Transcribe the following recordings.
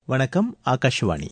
வணக்கம். ஆகாஷவாணி.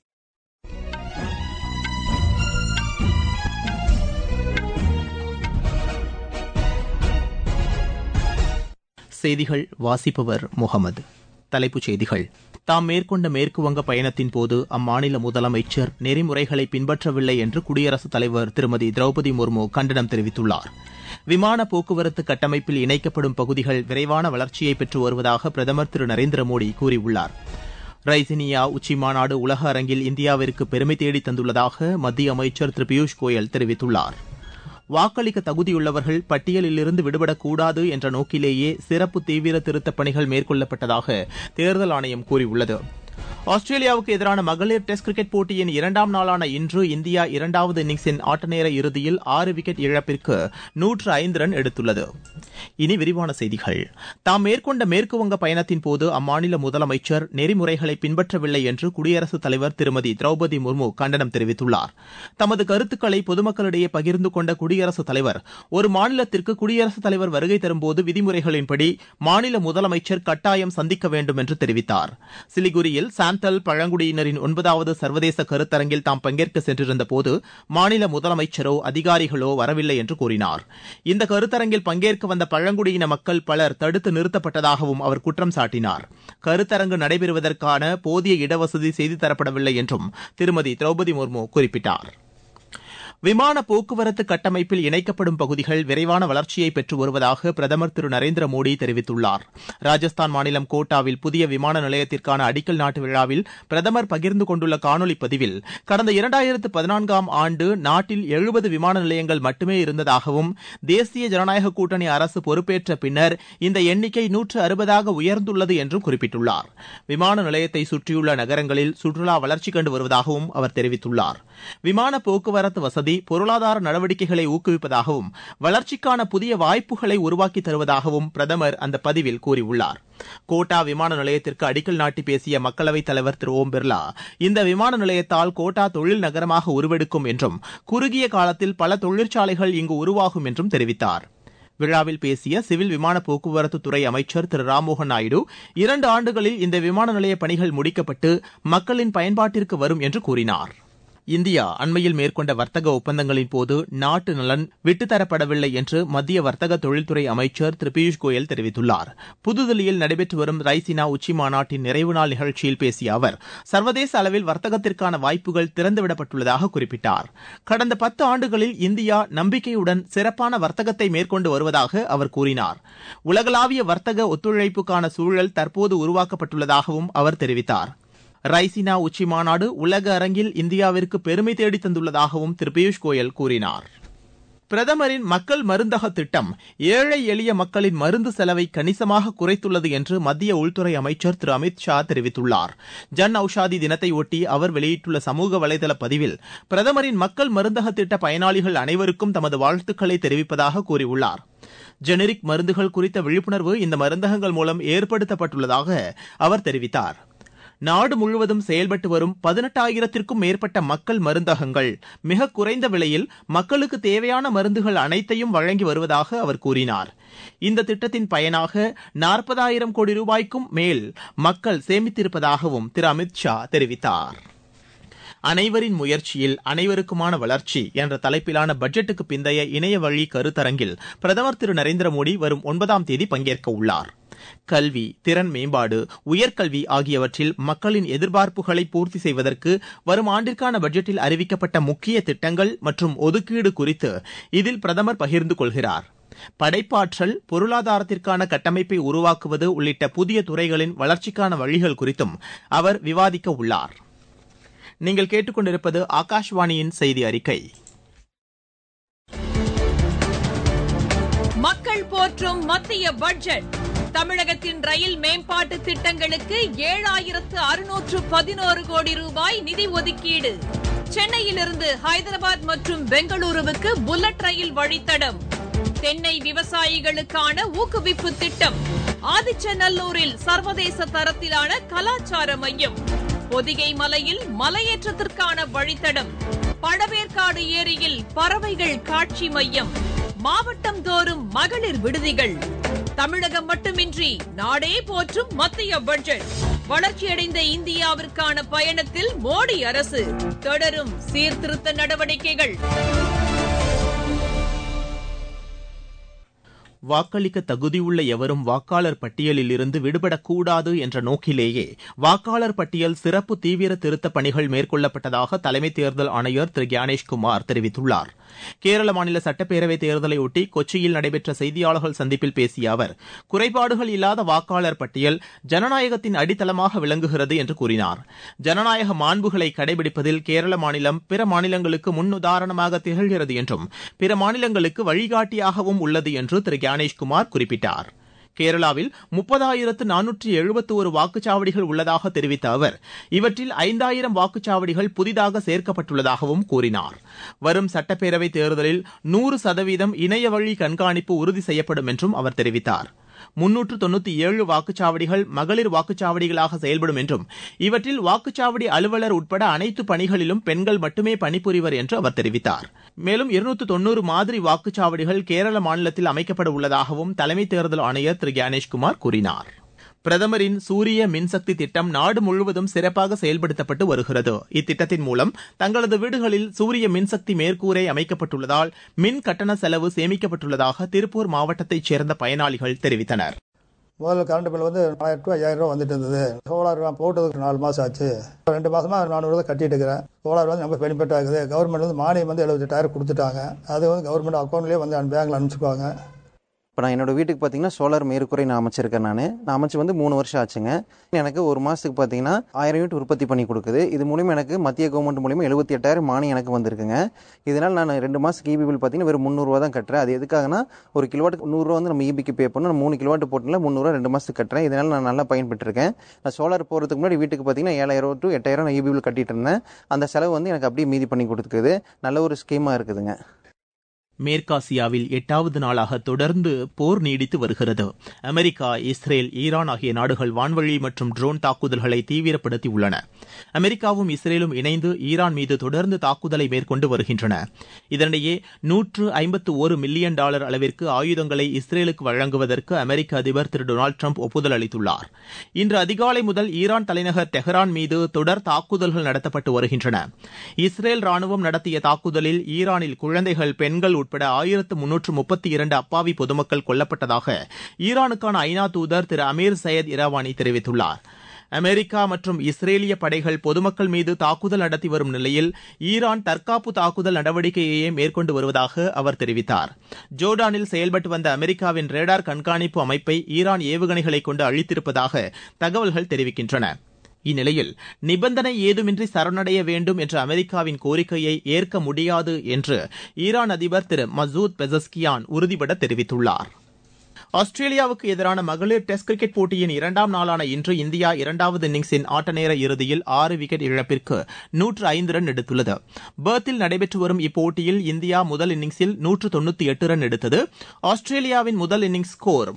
செய்திகள் வாசிப்பவர் முகமது. தலைப்புச் செய்திகள். தாம் மேற்கொண்ட மேற்குவங்க பயணத்தின் போது அம்மாநில முதலமைச்சர் நெறிமுறைகளை பின்பற்றவில்லை என்று குடியரசுத் தலைவர் திருமதி திரௌபதி முர்மு கண்டனம் தெரிவித்துள்ளார். விமான போக்குவரத்து கட்டமைப்பில் இணைக்கப்படும் பகுதிகள் விரைவான வளர்ச்சியை பெற்று வருவதாக பிரதமர் திரு நரேந்திர மோடி கூறியுள்ளார். ரைசினியா உச்சிமாநாடு உலக அரங்கில் இந்தியாவிற்கு பெருமை தேடித் தந்துள்ளதாக மத்திய அமைச்சர் திரு பியூஷ் கோயல் தெரிவித்துள்ளார். வாக்களிக்க தகுதியுள்ளவர்கள் பட்டியலிலிருந்து விடுபடக்கூடாது என்ற நோக்கிலேயே சிறப்பு தீவிர திருத்தப் பணிகள் மேற்கொள்ளப்பட்டதாக தேர்தல் ஆணையம் கூறியுள்ளது. ஆஸ்திரேலியாவுக்கு எதிரான மகளிர் டெஸ்ட் கிரிக்கெட் போட்டியின் 2ஆம் நாளான இன்று இந்தியா 2வது இன்னிங்ஸின் ஆட்டநேர இறுதியில் 6 விக்கெட் இழப்பிற்கு 105 ரன் எடுத்துள்ளது. இனி விரிவான செய்திகள். தாம் மேற்கொண்ட மேற்குவங்க பயணத்தின் போது அம்மாநில முதலமைச்சர் நெறிமுறைகளை பின்பற்றவில்லை என்று குடியரசுத் தலைவர் திருமதி திரௌபதி முர்மு கண்டனம் தெரிவித்துள்ளார். தமது கருத்துக்களை பொதுமக்களிடையே பகிர்ந்து கொண்ட குடியரசுத் தலைவர், ஒரு மாநிலத்திற்கு குடியரசுத் தலைவர் வருகை தரும்போது விதிமுறைகளின்படி மாநில முதலமைச்சர் கட்டாயம் சந்திக்க வேண்டும் என்று தெரிவித்தார். சிலிகுரியில் சாந்தல் பழங்குடியினரின் 9வது சர்வதேச கருத்தரங்கில் தாம் பங்கேற்க சென்றிருந்த போது மாநில முதலமைச்சரோ அதிகாரிகளோ வரவில்லை என்று கூறினார். இந்த கருத்தரங்கில் பங்கேற்க வந்த பழங்குடியின மக்கள் பலர் தடுத்து நிறுத்தப்பட்டதாகவும் அவர் குற்றம் சாட்டினார். கருத்தரங்கு நடைபெறுவதற்கான போதிய இடவசதி செய்து தரப்படவில்லை என்றும் திருமதி திரௌபதி முர்மு குறிப்பிட்டார். விமான போக்குவரத்து கட்டமைப்பில் இணைக்கப்படும் பகுதிகள் விரைவான வளர்ச்சியை பெற்று வருவதாக பிரதமர் திரு நரேந்திர மோடி தெரிவித்துள்ளார். ராஜஸ்தான் மாநிலம் கோட்டாவில் புதிய விமான நிலையத்திற்கான அடிக்கல் நாட்டு விழாவில் பிரதமர் பகிர்ந்து கொண்டுள்ள காணொலி பதிவில், கடந்த 2014ஆம் ஆண்டு நாட்டில் 70 விமான நிலையங்கள் மட்டுமே இருந்ததாகவும், தேசிய ஜனநாயக கூட்டணி அரசு பொறுப்பேற்ற பின்னர் இந்த எண்ணிக்கை 160ஆக உயர்ந்துள்ளது என்றும் குறிப்பிட்டுள்ளார். விமான நிலையத்தை சுற்றியுள்ள நகரங்களில் சுற்றுலா வளர்ச்சி கண்டு வருவதாகவும் அவர் தெரிவித்துள்ளார். விமான போக்குவரத்து வசதி பொருளாதார நடவடிக்கைகளை ஊக்குவிப்பதாகவும் வளர்ச்சிக்கான புதிய வாய்ப்புகளை உருவாக்கி தருவதாகவும் பிரதமர் அந்த பதிவில் கூறியுள்ளார். கோட்டா விமான நிலையத்திற்கு அடிக்கல் நாட்டி பேசிய மக்களவைத் தலைவர் திரு ஓம் பிர்லா, இந்த விமான நிலையத்தால் கோட்டா தொழில் நகரமாக உருவெடுக்கும் என்றும் குறுகிய காலத்தில் பல தொழிற்சாலைகள் இங்கு உருவாகும் என்றும் தெரிவித்தார். விழாவில் பேசிய சிவில் விமான போக்குவரத்து துறை அமைச்சர் திரு ராம்மோகன் நாயுடு, 2 ஆண்டுகளில் இந்த விமான நிலைய பணிகள் முடிக்கப்பட்டு மக்களின் பயன்பாட்டிற்கு வரும் என்று கூறினார். இந்தியா அண்மையில் மேற்கொண்ட வர்த்தக ஒப்பந்தங்களின் போது நாட்டு நலன் விட்டுத்தரப்படவில்லை என்று மத்திய வர்த்தக தொழில்துறை அமைச்சர் திரு பியூஷ் கோயல் தெரிவித்துள்ளார். புதுதில்லியில் நடைபெற்று வரும் ரைசினா உச்சிமாநாட்டின் நிறைவு நாள் நிகழ்ச்சியில் பேசிய அவர், சர்வதேச அளவில் வர்த்தகத்திற்கான வாய்ப்புகள் திறந்துவிடப்பட்டுள்ளதாக குறிப்பிட்டார். கடந்த 10 ஆண்டுகளில் இந்தியா நம்பிக்கையுடன் சிறப்பான வர்த்தகத்தை மேற்கொண்டு வருவதாக அவர் கூறினார். உலகளாவிய வர்த்தக ஒத்துழைப்புக்கான சூழல் தற்போது உருவாக்கப்பட்டுள்ளதாகவும் அவர் தெரிவித்தார். ரைசினா உச்சிமாநாடு உலக அரங்கில் இந்தியாவிற்கு பெருமை தேடித் தந்துள்ளதாகவும் திரு பியூஷ் கோயல் கூறினார். பிரதமரின் மக்கள் மருந்தக திட்டம் ஏழை எளிய மக்களின் மருந்து செலவை கணிசமாக குறைத்துள்ளது என்று மத்திய உள்துறை அமைச்சர் திரு அமித் ஷா தெரிவித்துள்ளார். ஜன் ஔஷாதி தினத்தை ஒட்டி அவர் வெளியிட்டுள்ள சமூக வலைதள பதிவில், பிரதமரின் மக்கள் மருந்தக திட்ட பயனாளிகள் அனைவருக்கும் தமது வாழ்த்துக்களை தெரிவிப்பதாக கூறியுள்ளார். ஜெனரிக் மருந்துகள் குறித்த விழிப்புணர்வு இந்த மருந்தகங்கள் மூலம் ஏற்படுத்தப்பட்டுள்ளதாக அவர் தெரிவித்தார். நாடு முழுவதும் செயல்பட்டு வரும் 18,000த்திற்கும் மேற்பட்ட மக்கள் மருந்தகங்கள் மிக குறைந்த விலையில் மக்களுக்கு தேவையான மருந்துகள் அனைத்தையும் வழங்கி வருவதாக அவர் கூறினார். இந்த திட்டத்தின் பயனாக 40,000 கோடி ரூபாய்க்கும் மேல் மக்கள் சேமித்திருப்பதாகவும் திரு அமித் ஷா தெரிவித்தார். அனைவரின் முயற்சியில் அனைவருக்குமான வளர்ச்சி என்ற தலைப்பிலான பட்ஜெட்டுக்கு பிந்தைய இணைய வழி கருத்தரங்கில் பிரதமர் திரு நரேந்திர மோடி வரும் 9ஆம் தேதி பங்கேற்க உள்ளார். கல்வி, திறன் மேம்பாடு, உயர்கல்வி ஆகியவற்றில் மக்களின் எதிர்பார்ப்புகளை பூர்த்தி செய்வதற்கு வரும் ஆண்டிற்கான பட்ஜெட்டில் அறிவிக்கப்பட்ட முக்கிய திட்டங்கள் மற்றும் ஒதுக்கீடு குறித்து இதில் பிரதமர் பகிர்ந்து கொள்கிறார். படைப்பாற்றல், பொருளாதாரத்திற்கான கட்டமைப்பை உருவாக்குவது உள்ளிட்ட புதிய துறைகளின் வளர்ச்சிக்கான வழிகள் குறித்தும் அவர் விவாதிக்க உள்ளார். நீங்கள் கேட்டுக்கொண்டிருப்பது ஆகாஷ்வாணியின் செய்தி அறிக்கை. மக்கள் போற்றும் மத்திய பட்ஜெட். தமிழகத்தின் ரயில் மேம்பாட்டு திட்டங்களுக்கு 7,611 கோடி ரூபாய் நிதி ஒதுக்கீடு. சென்னையிலிருந்து ஹைதராபாத் மற்றும் பெங்களூருவுக்கு புல்லட் ரயில் வழித்தடம். தென்னை விவசாயிகளுக்கான ஊக்குவிப்பு திட்டம். ஆதிச்சநல்லூரில் சர்வதேச தரத்திலான கலாச்சார மையம். பொதிகை மலையில் மலையேற்றத்திற்கான வழித்தடம். பழவேற்காடு ஏரியில் பறவைகள் காட்சி மையம். மாவட்டம் தோறும் மகளிர் விடுதிகள். தமிழகம் மட்டுமின்றி நாடே போற்றும் மத்திய பட்ஜெட். வளர்ச்சியடைந்த இந்தியாவிற்கான பயணத்தில் மோடி அரசு தொடரும் சீர்திருத்த நடவடிக்கைகள். வாக்களிக்க தகுதியுள்ள எவரும் வாக்காளர் பட்டியலில் இருந்து விடுபடக்கூடாது என்ற நோக்கிலேயே வாக்காளர் பட்டியல் சிறப்பு தீவிர திருத்தப் பணிகள் மேற்கொள்ளப்பட்டதாக தலைமை தேர்தல் ஆணையர் திரு ஞானேஷ்குமார் தெரிவித்துள்ளார். கேரள மாநில சட்டப்பேரவைத் தேர்தலையொட்டி கொச்சியில் நடைபெற்ற செய்தியாளர்கள் சந்திப்பில் பேசிய அவர், குறைபாடுகள் இல்லாத வாக்காளர் பட்டியல் ஜனநாயகத்தின் அடித்தளமாக விளங்குகிறது என்று கூறினார். ஜனநாயக மாண்புகளை கடைபிடிப்பதில் கேரள மாநிலம் பிற மாநிலங்களுக்கு முன்னுதாரணமாக திகழ்கிறது என்றும் பிற மாநிலங்களுக்கு வழிகாட்டியாகவும் உள்ளது என்று திரு ஞானேஷ்குமார் குறிப்பிட்டார். கேரளாவில் 30,471 வாக்குச்சாவடிகள் உள்ளதாக தெரிவித்த அவர், இவற்றில் 5,000 வாக்குச்சாவடிகள் புதிதாக சேர்க்கப்பட்டுள்ளதாகவும் கூறினார். வரும் சட்டப்பேரவைத் தேர்தலில் 100% இணைய வழி கண்காணிப்பு உறுதி செய்யப்படும் என்றும் அவர் தெரிவித்தார். 397 வாக்குச்சாவடிகள் மகளிர் வாக்குச்சாவடிகளாக செயல்படும் என்றும் இவற்றில் வாக்குச்சாவடி அலுவலர் உட்பட அனைத்து பணிகளிலும் பெண்கள் மட்டுமே பணிபுரிவர் என்று அவர் தெரிவித்தார். மேலும் 290 மாதிரி வாக்குச்சாவடிகள் கேரள மாநிலத்தில் அமைக்கப்பட உள்ளதாகவும் தலைமை தேர்தல் ஆணையர் திரு ஞானேஷ்குமார் கூறினார். பிரதமரின் சூரிய மின்சக்தி திட்டம் நாடு முழுவதும் சிறப்பாக செயல்படுத்தப்பட்டு வருகிறது. இத்திட்டத்தின் மூலம் தங்களது வீடுகளில் சூரிய மின்சக்தி மேற்கூரை அமைக்கப்பட்டுள்ளதால் மின் கட்டண செலவு சேமிக்கப்பட்டுள்ளதாக திருப்பூர் மாவட்டத்தைச் சேர்ந்த பயனாளிகள் தெரிவித்தனர். முதல்ல கரண்ட் பில் 4,000 to 5,000 வந்துட்டு இருந்தது. சோலார் போட்டதுக்கு 4 மாதம் ஆச்சு. 2 மாதமா 400 தான் கட்டிட்டு இருக்கிறேன். சோலார் ரொம்ப பெனிஃபிட் ஆகுது. கவர்மெண்ட் மானியம் 78,000 கொடுத்துட்டாங்க. அது கவர்மெண்ட் அக்கௌண்ட்லேயே பேங்க்ல அனுப்பிச்சுக்குவாங்க. இப்போ நான் என்னோடய வீட்டுக்கு பார்த்தீங்கன்னா சோலார் மேற்கூரை நான் அமைச்சிருக்கேன். நான் அமைச்சு 3 வருஷம் ஆச்சுங்க. எனக்கு ஒரு மாதத்துக்கு பார்த்தீங்கன்னா 1000 யூனிட் உற்பத்தி பண்ணி கொடுக்குது. இது மூலிமா எனக்கு மத்திய கவர்மெண்ட் மூலிமா 78,000 மானியம் எனக்கு வந்திருக்குங்க. இதனால் நான் 2 மாதத்துக்கு ஈபி பில் பார்த்தீங்கன்னா வெறும் 300 ரூபா தான் கட்டுறேன். அது எதுக்காகனா, ஒரு கிலோவாட்டுக்கு 100 ரூபா நம்ம ஈபிக்கு பே பண்ணணும். 3 கிலோவாட் போட்டனால 300 ரூபா 2 மாதத்துக்கு கட்டுறேன். இதனால் நான் நல்லா பயன்பெற்றிருக்கேன். நான் சோலார் போகிறதுக்கு முன்னாடி வீட்டுக்கு பார்த்தீங்கன்னா 7,000 to 8,000 நான் ஈபி பில் கட்டிட்டு இருந்தேன். அந்த செலவு எனக்கு அப்படியே மீதி பண்ணி கொடுத்துக்குது. நல்ல ஒரு ஸ்கீமாக இருக்குதுங்க. மேற்காசியாவில் 8வது நாளாக தொடர்ந்து போர் நீடித்து வருகிறது. அமெரிக்கா, இஸ்ரேல், ஈரான் ஆகிய நாடுகள் வான்வழி மற்றும் ட்ரோன் தாக்குதல்களை தீவிரப்படுத்தி உள்ளன. அமெரிக்காவும் இஸ்ரேலும் இணைந்து ஈரான் மீது தொடர்ந்து தாக்குதலை மேற்கொண்டு வருகின்றன. இதனிடையே $151 மில்லியன் அளவிற்கு ஆயுதங்களை இஸ்ரேலுக்கு வழங்குவதற்கு அமெரிக்க அதிபர் திரு டொனால்டு டிரம்ப் ஒப்புதல் அளித்துள்ளார். இன்று அதிகாலை முதல் ஈரான் தலைநகர் தெஹ்ரான் மீது தொடர் தாக்குதல்கள் நடத்தப்பட்டு வருகின்றன. இஸ்ரேல் ராணுவம் நடத்திய தாக்குதலில் ஈரானில் குழந்தைகள், பெண்கள் உட்பட 1332 அப்பாவி பொதுமக்கள் கொல்லப்பட்டதாக ஈரானுக்கான ஐநா தூதர் திரு அமீர் சையத் இராவானி தெரிவித்துள்ளார். அமெரிக்கா மற்றும் இஸ்ரேலிய படைகள் பொதுமக்கள் மீது தாக்குதல் நடத்தி வரும் நிலையில் ஈரான் தற்காப்பு தாக்குதல் நடவடிக்கையையே மேற்கொண்டு வருவதாக அவர் தெரிவித்தார். ஜோர்டானில் செயல்பட்டு வந்த அமெரிக்காவின் ரேடார் கண்காணிப்பு அமைப்பை ஈரான் ஏவுகணைகளை கொண்டு அழித்திருப்பதாக தகவல்கள் தெரிவிக்கின்றன. இந்நிலையில் நிபந்தனை ஏதுமின்றி சரணடைய வேண்டும் என்ற அமெரிக்காவின் கோரிக்கையை ஏற்க முடியாது என்று ஈரான் அதிபர் திரு மசூத் பெசஸ்கியான் உறுதிபட தெரிவித்துள்ளார். ஆஸ்திரேலியாவுக்கு எதிரான மகளிர் டெஸ்ட் கிரிக்கெட் போட்டியின் 2ஆம் நாளான இன்று இந்தியா 2வது இன்னிங்ஸின் ஆட்டநேர இறுதியில் 6 விக்கெட் இழப்பிற்கு 105 ரன் எடுத்துள்ளது. பெர்த்தில் நடைபெற்று வரும் இப்போட்டியில் இந்தியா முதல் இன்னிங்ஸில் 198 ரன் எடுத்தது. ஆஸ்திரேலியாவின் முதல் இன்னிங்ஸ் ஸ்கோர்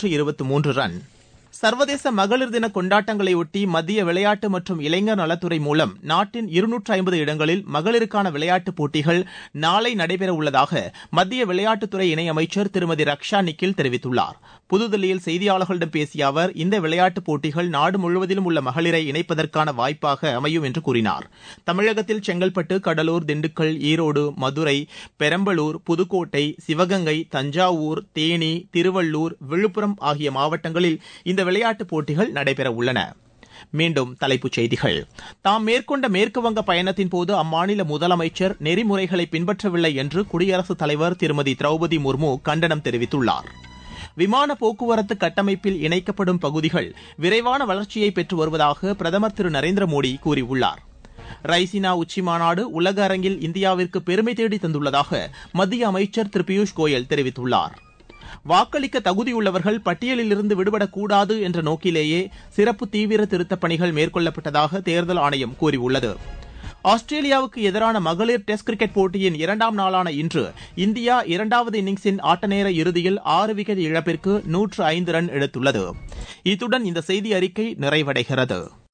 323 ரன். சர்வதேச மகளிர் தின கொண்டாட்டங்களையொட்டி மத்திய விளையாட்டு மற்றும் இளைஞர் நலத்துறை மூலம் நாட்டின் 250 இடங்களில் மகளிருக்கான விளையாட்டுப் போட்டிகள் நாளை நடைபெற உள்ளதாக மத்திய விளையாட்டுத்துறை இணையமைச்சர் திருமதி ரக்ஷா நிக்கில் தெரிவித்துள்ளார். புதுதில்லியில் செய்தியாளர்களிடம் பேசிய அவர், இந்த விளையாட்டுப் போட்டிகள் நாடு முழுவதிலும் உள்ள மகளிரை இணைப்பதற்கான வாய்ப்பாக அமையும் என்று கூறினார். தமிழகத்தில் செங்கல்பட்டு, கடலூர், திண்டுக்கல், ஈரோடு, மதுரை, பெரம்பலூர், புதுக்கோட்டை, சிவகங்கை, தஞ்சாவூர், தேனி, திருவள்ளூர், விழுப்புரம் ஆகிய மாவட்டங்களில் இந்த விளையாட்டுப் போட்டிகள் நடைபெற உள்ளன. மீண்டும் தலைப்புச் செய்திகள். தாம் மேற்கொண்ட மேற்குவங்க பயணத்தின் போது அம்மாநில முதலமைச்சர் நெறிமுறைகளை பின்பற்றவில்லை என்று குடியரசுத் தலைவர் திருமதி திரௌபதி முர்மு கண்டனம் தெரிவித்துள்ளார். விமான போக்குவரத்து கட்டமைப்பில் இணைக்கப்படும் பகுதிகள் விரைவான வளர்ச்சியை பெற்று வருவதாக பிரதமர் திரு நரேந்திர மோடி கூறியுள்ளார். ரைசினா உச்சிமாநாடு உலக அரங்கில் இந்தியாவிற்கு பெருமை தேடி தந்துள்ளதாக மத்திய அமைச்சர் திரு பியூஷ் கோயல் தெரிவித்துள்ளார். வாக்களிக்க தகுதியுள்ளவர்கள் பட்டியலிலிருந்து விடுபடக்கூடாது என்ற நோக்கிலேயே சிறப்பு தீவிர திருத்தப் பணிகள் மேற்கொள்ளப்பட்டதாக தேர்தல் ஆணையம் கூறியுள்ளது. ஆஸ்திரேலியாவுக்கு எதிரான மகளிர் டெஸ்ட் கிரிக்கெட் போட்டியின் 2ஆம் நாளான இன்று இந்தியா 2வது இன்னிங்ஸின் ஆட்டநேர இறுதியில் 6 விக்கெட் இழப்பிற்கு 105 ரன் எடுத்துள்ளது. இத்துடன் இந்த செய்தி அறிக்கை நிறைவடைகிறது.